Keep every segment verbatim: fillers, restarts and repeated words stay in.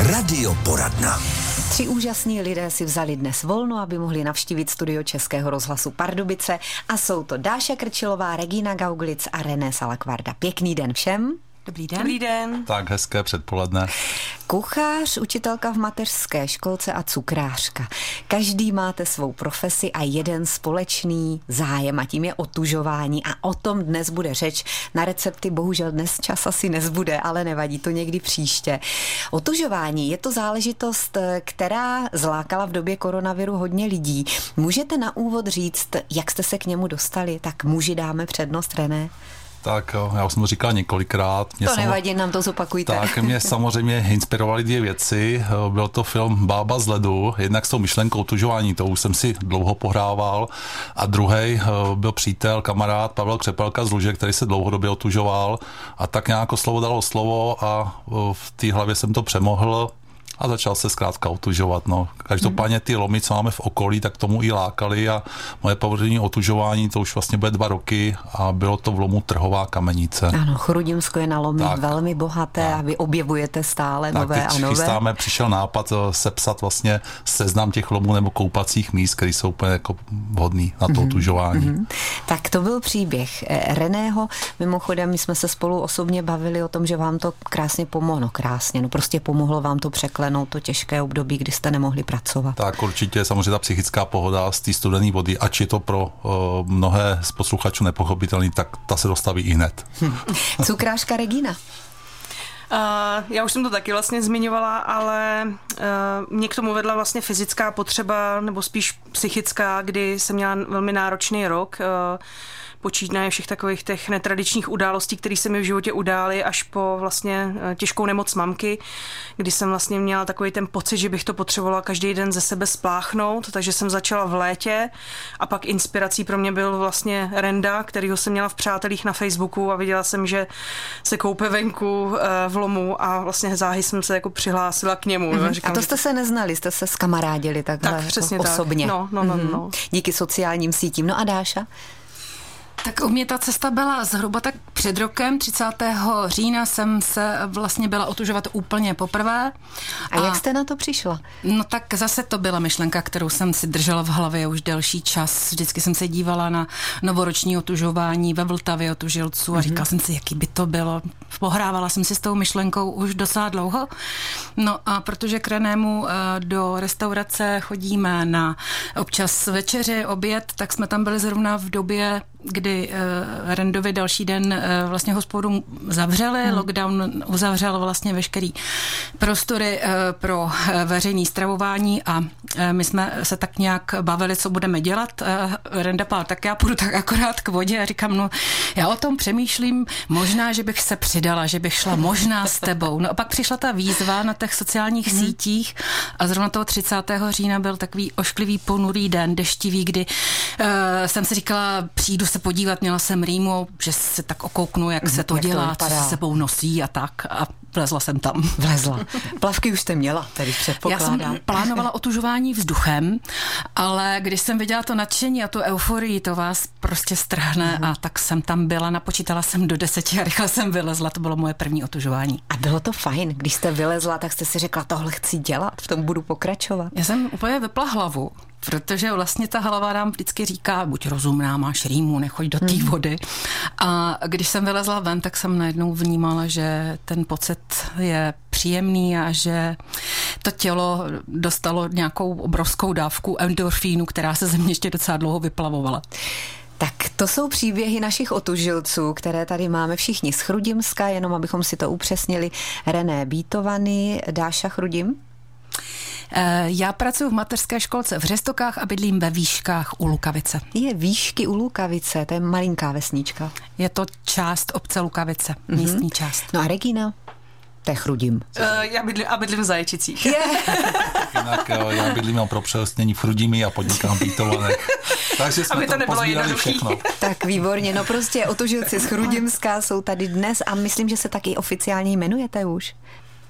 Radioporadna. Tři úžasní lidé si vzali dnes volno, aby mohli navštívit studio Českého rozhlasu Pardubice a jsou to Dáša Krčilová, Regina Gauglic a René Salakvarda. Pěkný den všem. Dobrý den. Dobrý den. Tak, hezké předpoledne. Kuchař, učitelka v mateřské školce a cukrářka. Každý máte svou profesi a jeden společný zájem a tím je otužování a o tom dnes bude řeč. Na recepty bohužel dnes čas asi nezbude, ale nevadí, to někdy příště. Otužování je to záležitost, která zlákala v době koronaviru hodně lidí. Můžete na úvod říct, jak jste se k němu dostali? Tak muži dáme přednost, René. Tak já už jsem to říkal několikrát. Mě to samo... nevadí, nám to zopakujte. Tak mě samozřejmě inspirovaly dvě věci. Byl to film Bába z ledu, jednak s tou myšlenkou otužování, to už jsem si dlouho pohrával. A druhý byl přítel, kamarád Pavel Křepelka z Luže, který se dlouhodobě otužoval. A tak nějak slovo dalo slovo a v té hlavě jsem to přemohl. A začal se zkrátka otužovat. No. Každopádně ty lomy, co máme v okolí, tak tomu i lákali a moje povrchní otužování, to už vlastně bude dva roky a bylo to v lomu Trhová Kamenice. Ano, Chrudimsko je na lomy tak, velmi bohaté tak. A vy objevujete stále tak, nové a nové. Chystáme, přišel nápad sepsat vlastně seznam těch lomů nebo koupacích míst, které jsou úplně jako vhodný na to mm-hmm. otužování. Mm-hmm. Tak to byl příběh Reného. Mimochodem, my jsme se spolu osobně bavili o tom, že vám to krásně pomohlo. No krásně, no prostě pomohlo vám to překlenout to těžké období, kdy jste nemohli pracovat. Tak určitě samozřejmě ta psychická pohoda z té studené vody, ač je to pro uh, mnohé z posluchačů nepochopitelný, tak ta se dostaví i hned. Hm. Cukrářka Regina. Uh, já už jsem to taky vlastně zmiňovala, ale uh, mě k tomu vedla vlastně fyzická potřeba, nebo spíš psychická, kdy jsem měla velmi náročný rok. Uh, počínaje všech takových těch netradičních událostí, které se mi v životě udály, až po vlastně těžkou nemoc mamky, kdy jsem vlastně měla takový ten pocit, že bych to potřebovala každý den ze sebe spláchnout, takže jsem začala v létě a pak inspirací pro mě byl vlastně Renda, kterýho jsem měla v přátelích na Facebooku a viděla jsem, že se koupe venku v lomu a vlastně záhy jsem se jako přihlásila k němu. Mm-hmm. Říkám, a to jste se neznali, jste se skamarádili takhle tak, přesně jako tak. osobně. No, no, no, mm-hmm. no. Díky sociálním sítím. No a Dáša? Tak u mě ta cesta byla zhruba tak před rokem, třicátého října jsem se vlastně byla otužovat úplně poprvé. A, a jak jste na to přišla? No tak zase to byla myšlenka, kterou jsem si držela v hlavě už delší čas. Vždycky jsem se dívala na novoroční otužování ve Vltavě otužilců a mm-hmm. říkala jsem si, jaký by to bylo. Pohrávala jsem si s tou myšlenkou už docela dlouho. No a protože k Renému do restaurace chodíme na občas večeři, oběd, tak jsme tam byli zrovna v době, kdy uh, Rendovi další den uh, vlastně hospodu zavřeli, hmm. lockdown uzavřel vlastně veškerý prostory uh, pro uh, veřejné stravování a uh, my jsme se tak nějak bavili, co budeme dělat. Uh, Renda pál, tak já půjdu tak akorát k vodě a říkám, no já o tom přemýšlím, možná, že bych se přidala, že bych šla možná s tebou. No a pak přišla ta výzva na těch sociálních hmm. sítích a zrovna toho třicátého října byl takový ošklivý ponurý den, deštivý, kdy uh, jsem si říkala, přijdu se podívat, měla jsem rýmu, že se tak okouknu, jak se to jak dělá, to co se sebou nosí a tak a vlezla jsem tam. Vlezla. Plavky už jste měla, tedy předpokládám. Já jsem plánovala otužování vzduchem, ale když jsem viděla to nadšení a tu euforii, to vás prostě strhne mm. a tak jsem tam byla, napočítala jsem do deseti a rychle jsem vylezla, to bylo moje první otužování. A bylo to fajn, když jste vylezla, tak jste si řekla, tohle chci dělat, v tom budu pokračovat. Já jsem úplně vypla hlavu, protože vlastně ta hlava nám vždycky říká, buď rozumná, máš rýmu, nechoď do té vody. A když jsem vylezla ven, tak jsem najednou vnímala, že ten pocit je příjemný a že to tělo dostalo nějakou obrovskou dávku endorfínu, která se ze mě ještě docela dlouho vyplavovala. Tak to jsou příběhy našich otužilců, které tady máme všichni z Chrudimska, jenom abychom si to upřesnili. René Bítovany, Dáša Chrudim. Já pracuji v mateřské školce v Řestokách a bydlím ve Výškách u Lukavice. Je Výšky u Lukavice, to je malinká vesnička. Je to část obce Lukavice, mm-hmm. místní část. No a Regina? To je Chrudim. Uh, já bydlím, a bydlím v Zaječicích. Yeah. Jinak jo, já bydlím pro přelstnění v Chrudimi a podnikám v Bítovanech. Takže jsme aby to, to pozbírali všechno. Tak výborně, no prostě otužilci z Chrudimska jsou tady dnes a myslím, že se taky oficiálně jmenujete už.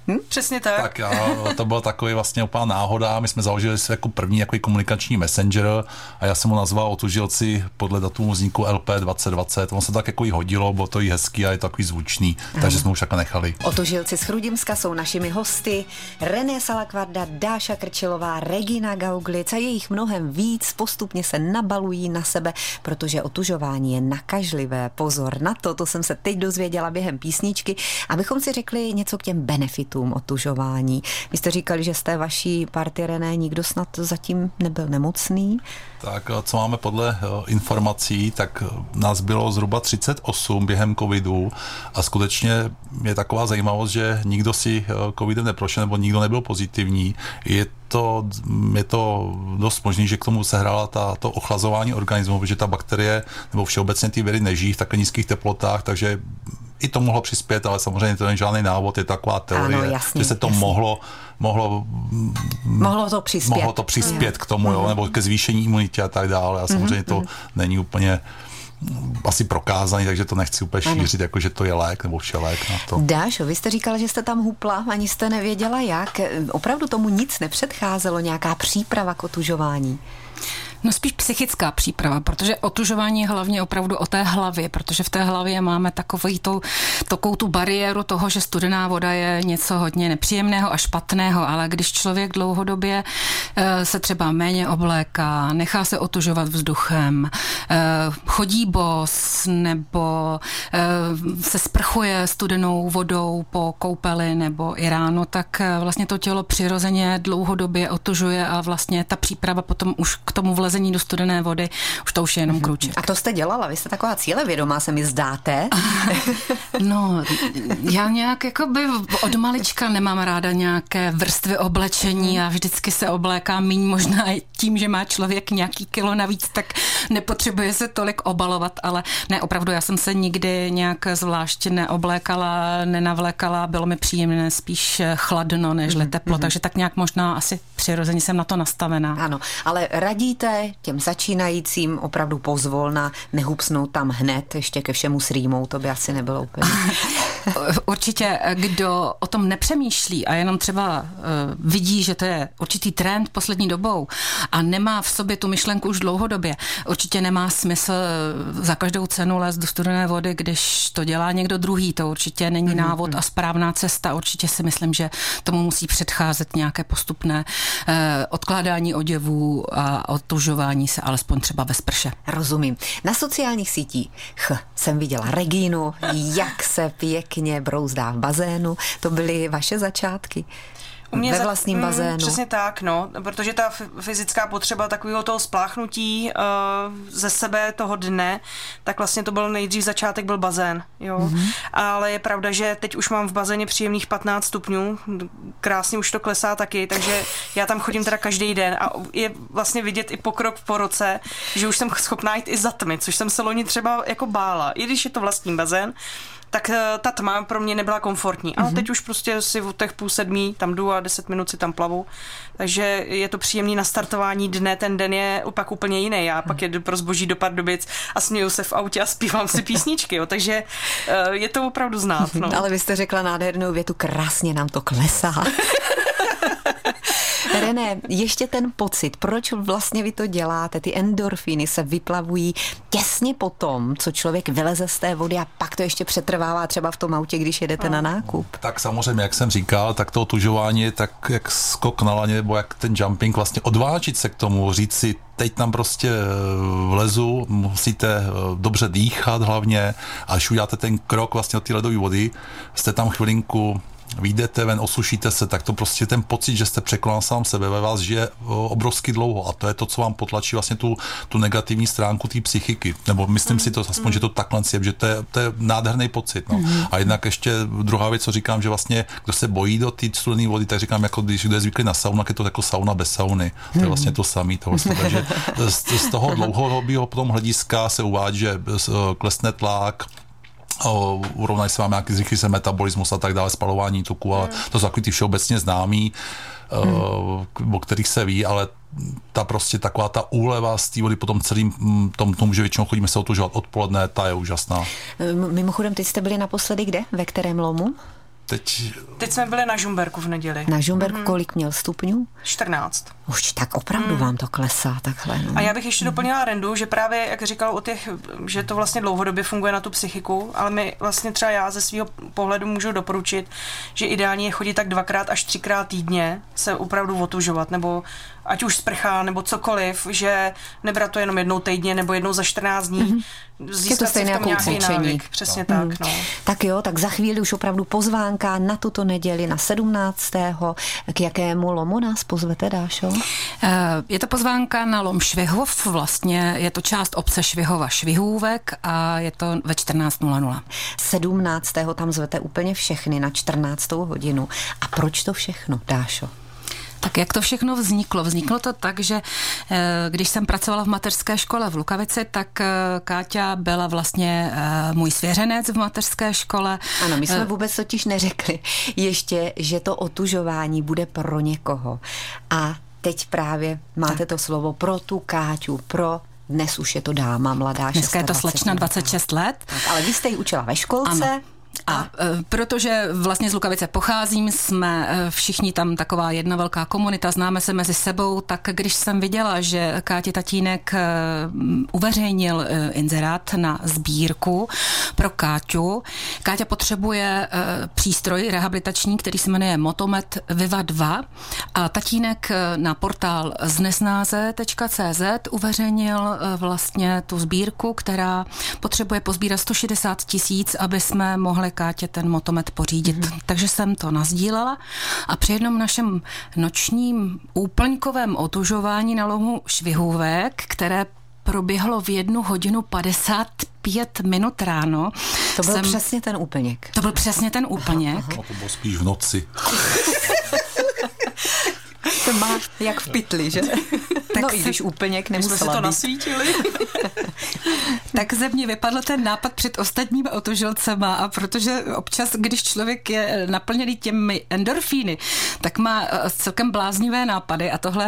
Hm? Přesně tak. Tak já, to bylo takový vlastně úplná náhoda. My jsme založili si jako první jako komunikační messenger a já jsem ho nazval Otužilci podle datumu vzniku L P dvacet dvacet. On se tak jako jí hodilo, bylo to jí hezký a je to takový zvučný, Aha. takže jsme už takhle nechali. Otužilci z Chrudimska jsou našimi hosty. René Salakvarda, Dáša Krčilová, Regina Gauglic a jejich mnohem víc postupně se nabalují na sebe, protože otužování je nakažlivé. Pozor na to, to jsem se teď dozvěděla během písničky, abychom si řekli něco k těm benefitům otužování. Vy jste říkali, že z té vaší party, René, nikdo snad zatím nebyl nemocný? Tak co máme podle informací, tak nás bylo zhruba třicet osm během covidu a skutečně je taková zajímavost, že nikdo si covidem neprošel nebo nikdo nebyl pozitivní. Je to, je to dost možný, že k tomu se hrála ta, to ochlazování organismu, protože ta bakterie nebo všeobecně ty viry nežijí v takhle nízkých teplotách, takže i to mohlo přispět, ale samozřejmě to není žádný návod, je taková teorie, ano, jasný, že se to jasný. mohlo mohlo mohlo to přispět, mohlo to přispět k tomu, mm. jo, nebo ke zvýšení imunity a tak dále. A samozřejmě mm. to mm. není úplně asi prokázaný, takže to nechci úplně šířit, jako že to je lék nebo všelék na to. Dášo, vy jste říkala, že jste tam hupla, ani jste nevěděla jak. Opravdu tomu nic nepředcházelo, nějaká příprava k otužování? No spíš psychická příprava, protože otužování je hlavně opravdu o té hlavě, protože v té hlavě máme takovou tu, takovou tu bariéru toho, že studená voda je něco hodně nepříjemného a špatného, ale když člověk dlouhodobě se třeba méně obléká, nechá se otužovat vzduchem, chodí bos nebo se sprchuje studenou vodou po koupeli nebo i ráno, tak vlastně to tělo přirozeně dlouhodobě otužuje a vlastně ta příprava potom už k tomu vlezení do studené vody, už to už je jenom krůček. A to jste dělala, vy jste taková cílevědomá, se mi zdáte. No, já nějak jakoby od malička nemám ráda nějaké vrstvy oblečení a vždycky se oblékám míň, možná tím, že má člověk nějaký kilo navíc, tak nepotřebuje se tolik obalovat, ale ne, opravdu já jsem se nikdy nějak zvlášť neoblékala, nenavlékala, bylo mi příjemné spíš chladno než mm, teplo, mm. takže tak nějak možná asi přirozeně jsem na to nastavená. Ano, ale radíte těm začínajícím opravdu pozvolna, nehupsnout tam hned, ještě ke všemu s rýmou, to by asi nebylo úplně. Určitě, kdo o tom nepřemýšlí a jenom třeba uh, vidí, že to je určitý trend poslední dobou a nemá v sobě tu myšlenku už dlouhodobě, určitě nemá smysl za každou cenu lézt do studené vody, když to dělá někdo druhý, to určitě není mm-hmm. návod a správná cesta, určitě si myslím, že tomu musí předcházet nějaké postupné uh, odkládání oděvů a otužování se alespoň třeba ve sprše. Rozumím. Na sociálních sítích ch, jsem viděla Regínu, jak se pěkně brouzdá v bazénu. To byly vaše začátky? U mě ve vlastním za, bazénu. Mm, přesně tak, no, protože ta fyzická potřeba takového toho spláchnutí uh, ze sebe toho dne, tak vlastně to byl nejdřív začátek, byl bazén, jo. Mm-hmm. Ale je pravda, že teď už mám v bazéně příjemných patnáct stupňů, krásně už to klesá taky, takže já tam chodím teda každý den a je vlastně vidět i pokrok po roce, že už jsem schopná jít i za tmy, což jsem se loni třeba jako bála, i když je to vlastní bazén, tak ta tma pro mě nebyla komfortní. Ale mm-hmm. teď už prostě si v těch půl sedmí tam jdu a deset minut si tam plavu. Takže je to příjemný nastartování dne, ten den je pak úplně jiný. Já pak jedu pro zboží do Pardubic a směju se v autě a zpívám si písničky. Jo. Takže je to opravdu znát. No. Ale vy jste řekla nádhernou větu, krásně nám to klesá. René, ještě ten pocit, proč vlastně vy to děláte, ty endorfíny se vyplavují těsně po tom, co člověk vyleze z té vody a pak to ještě přetrvává třeba v tom autě, když jedete na nákup. Tak samozřejmě, jak jsem říkal, tak to otužování je tak jak skok na laně, nebo jak ten jumping, vlastně odvážit se k tomu, říct si, teď tam prostě vlezu, musíte dobře dýchat hlavně a když uděláte ten krok vlastně od té ledové vody, jste tam chvilinku, vyjdete ven, osušíte se, tak to prostě ten pocit, že jste překonal sám sebe, ve vás žije obrovsky dlouho a to je to, co vám potlačí vlastně tu, tu negativní stránku té psychiky. Nebo myslím mm. si to aspoň, mm. že to takhle je, že to je, to je nádherný pocit. No. Mm. A jednak ještě druhá věc, co říkám, že vlastně kdo se bojí do té studené vody, tak říkám, jako když kdo je zvyklý na saunu, tak je to jako sauna bez sauny. To je vlastně to samé. To vlastně, takže z, z toho dlouhodobého potom hlediska se uvádí, že klesne tlak, urovnají se vám nějaký zrychlí se metabolismus a tak dále, spalování tuku, ale to jsou takový ty všeobecně známý, hmm. o kterých se ví, ale ta prostě taková ta úleva z té vody po tom celým tom, tomu, že většinou chodíme se otužovat odpoledne, ta je úžasná. Mimochodem, teď jste byli naposledy kde? Ve kterém lomu? Teď... Teď jsme byli na Žumberku v neděli. Na Žumberku mm-hmm. kolik měl stupňů? čtrnáct. Už tak opravdu mm. vám to klesá takhle. No. A já bych ještě doplnila Rendu, že právě, jak říkal o těch, že to vlastně dlouhodobě funguje na tu psychiku, ale my vlastně třeba já ze svého pohledu můžu doporučit, že ideální je chodit tak dvakrát až třikrát týdně se opravdu otužovat, nebo ať už sprcha, nebo cokoliv, že nebrat to jenom jednou týdně, nebo jednou za čtrnáct dní. Mm-hmm. Získat si v tom nějaký návyk. Přesně no. tak. Mm. No. Tak jo, tak za chvíli už opravdu pozvánka na tuto neděli, na sedmnáctého K jakému lomu nás pozvete, Dášo? Je to pozvánka na lom Švihov, vlastně je to část obce Švihova Švihůvek a je to ve čtrnáct nula nula. sedmnáctého tam zvete úplně všechny na čtrnáctou hodinu. A proč to všechno, Dášo? Tak jak to všechno vzniklo? Vzniklo to tak, že když jsem pracovala v mateřské škole v Lukavici, tak Káťa byla vlastně můj svěřenec v mateřské škole. Ano, my jsme vůbec totiž neřekli ještě, že to otužování bude pro někoho. A teď právě máte tak. to slovo pro tu Káťu, pro dnes už je to dáma mladá. Dneska je to slečna dvacet šest let. Tak, ale vy jste ji učila ve školce. Ano. A protože vlastně z Lukavice pocházím, jsme všichni tam taková jedna velká komunita, známe se mezi sebou, tak když jsem viděla, že Káti tatínek uveřejnil inzerát na sbírku pro Káťu, Káťa potřebuje přístroj rehabilitační, který se jmenuje Motomet Viva dva a tatínek na portál znesnáze tečka cé zet uveřejnil vlastně tu sbírku, která potřebuje pozbírat sto šedesát tisíc, aby jsme mohli Kátě ten motomet pořídit. Mm-hmm. Takže jsem to nazdílela a při jednom našem nočním úplňkovém otužování na lomu Švihůvek, které proběhlo v jednu hodinu padesát pět minut ráno. To byl jsem... přesně ten úplněk. To byl přesně ten úplněk. Aha, aha. No, to bylo spíš v noci. To má jak v pytli, že? Tak no se... i když úplněk nemusela jsme si to nasvítili. Tak ze mě vypadl ten nápad před ostatními otužilcema a protože občas, když člověk je naplněný těmi endorfíny, tak má celkem bláznivé nápady a tohle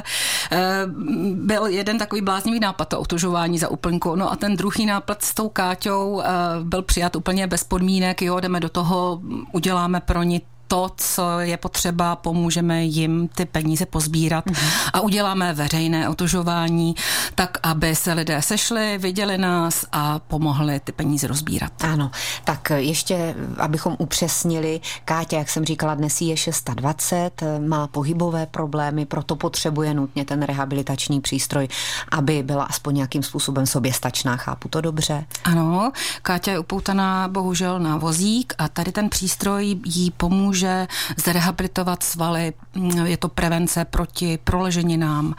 uh, byl jeden takový bláznivý nápad, to otužování za úplňku. No a ten druhý nápad s tou Káťou uh, byl přijat úplně bez podmínek, jo, jdeme do toho, uděláme pro ní to, co je potřeba, pomůžeme jim ty peníze pozbírat mm-hmm. a uděláme veřejné otužování, tak, aby se lidé sešli, viděli nás a pomohli ty peníze rozbírat. Ano, tak ještě, abychom upřesnili, Káťa, jak jsem říkala, dnes je dvacet šest, má pohybové problémy, proto potřebuje nutně ten rehabilitační přístroj, aby byla aspoň nějakým způsobem soběstačná, chápu to dobře? Ano, Káťa je upoutaná bohužel na vozík a tady ten přístroj jí pomůže může zrehabilitovat svaly, je to prevence proti proleženinám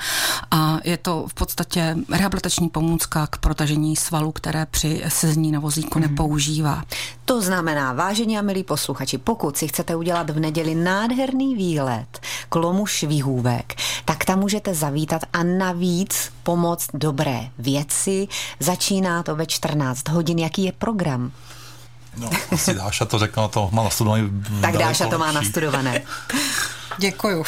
a je to v podstatě rehabilitační pomůcka k protažení svalů, které při sezení na vozíku hmm. nepoužívá. To znamená, vážení a milí posluchači, pokud si chcete udělat v neděli nádherný výlet k lomu Švihůvek, tak tam můžete zavítat a navíc pomoct dobré věci. Začíná to ve čtrnáct hodin. Jaký je program? No, asi Dáša to řekla, to má nastudovaný. Tak Dáša to má nastudované. Děkuju.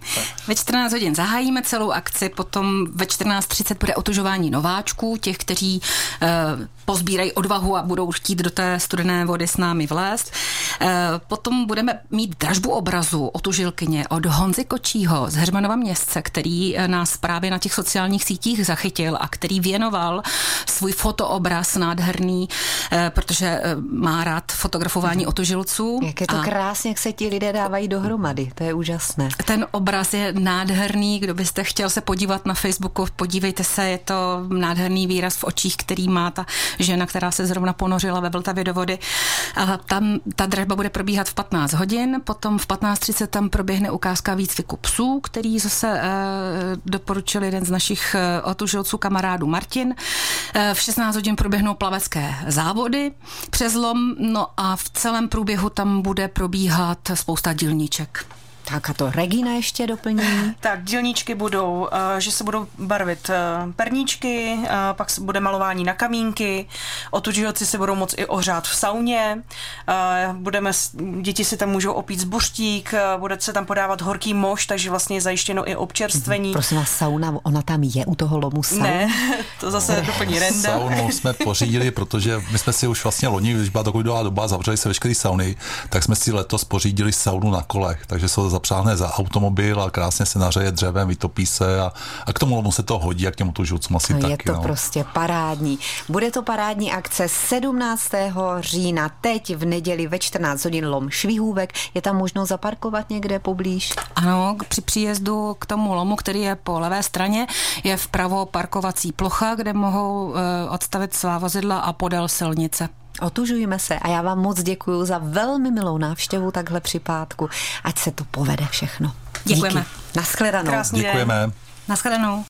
Ve čtrnáct hodin zahájíme celou akci, potom ve čtrnáct třicet bude otužování nováčků, těch, kteří e, pozbírají odvahu a budou chtít do té studené vody s námi vlézt. E, potom budeme mít dražbu obrazu otužilkyně od Honzy Kočího z Heřmanova Městce, který nás právě na těch sociálních sítích zachytil a který věnoval svůj fotoobraz nádherný, e, protože e, má rád fotografování otužilců. Jak je to a... krásně, jak se ti lidé dávají dohromady, to je úžasné. Ten obraz je nádherný, kdo byste chtěl se podívat na Facebooku, podívejte se, je to nádherný výraz v očích, který má ta žena, která se zrovna ponořila ve Vltavě do vody. A tam ta dražba bude probíhat v patnáct hodin, potom v patnáct třicet tam proběhne ukázka výcviku psů, který zase e, doporučil jeden z našich e, otužilců kamarádů Martin. E, v šestnáct hodin proběhnou plavecké závody přes lom, no a v celém průběhu tam bude probíhat spousta dílniček. Tak a to Regina ještě doplní. Tak dílničky budou, že se budou barvit perníčky, pak bude malování na kamínky, otužilci se budou moct i ohřát v sauně, budeme, děti si tam můžou opít z buřtík, bude se tam podávat horký moš, takže vlastně je zajištěno i občerstvení. Prosím vás, sauna, ona tam je u toho lomu sauna? Ne, to zase doplní Renda. Saunu jsme pořídili, protože my jsme si už vlastně loni, když byla taková doba, zavřeli se veškerý sauny, tak jsme si letos pořídili saunu na kolech, takže se to zapřáhne za automobil a krásně se nařeje dřevem, vytopí se a, a k tomu lomu se to hodí a k těmu tužilcům asi no, taky. Je to no. prostě parádní. Bude to parádní akce sedmnáctého října, teď v neděli ve čtrnáct hodin lom Švihůvek. Je tam možno zaparkovat někde poblíž? Ano, při příjezdu k tomu lomu, který je po levé straně, je vpravo parkovací plocha, kde mohou uh, odstavit svá vozidla a podél silnice. Otužujme se a já vám moc děkuju za velmi milou návštěvu takhle při pátku. Ať se to povede všechno. Děkujeme. Díky. Naschledanou. Krásný den. Děkujeme. Naschledanou.